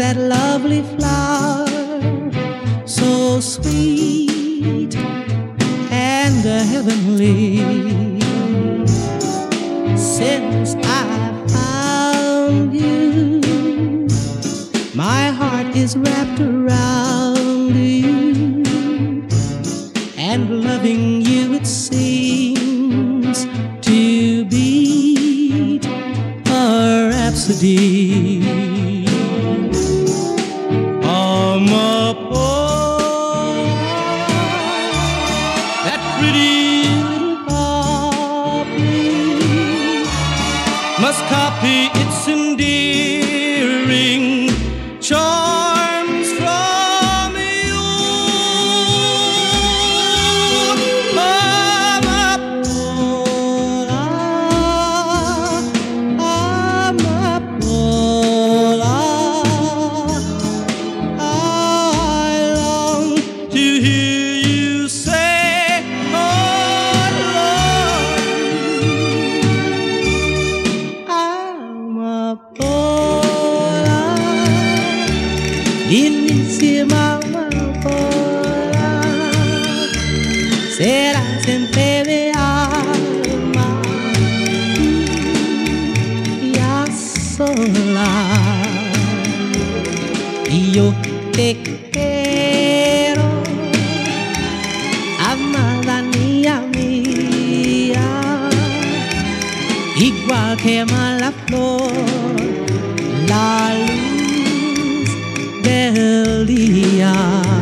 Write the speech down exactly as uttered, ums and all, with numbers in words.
that lovely flower, so sweet and heavenly. Since I found you, my heart is wrapped around you, and loving you it seems to be a rhapsody. That pretty little poppy must copy its endearing charms from you. Amapola, Amapola, I long to hear you say, oh Lord, Amapola, bellissima amapola, será siempre mi alma ya sola. Y yo te quiero, amada niña mía, igual que la flor, la luz del día.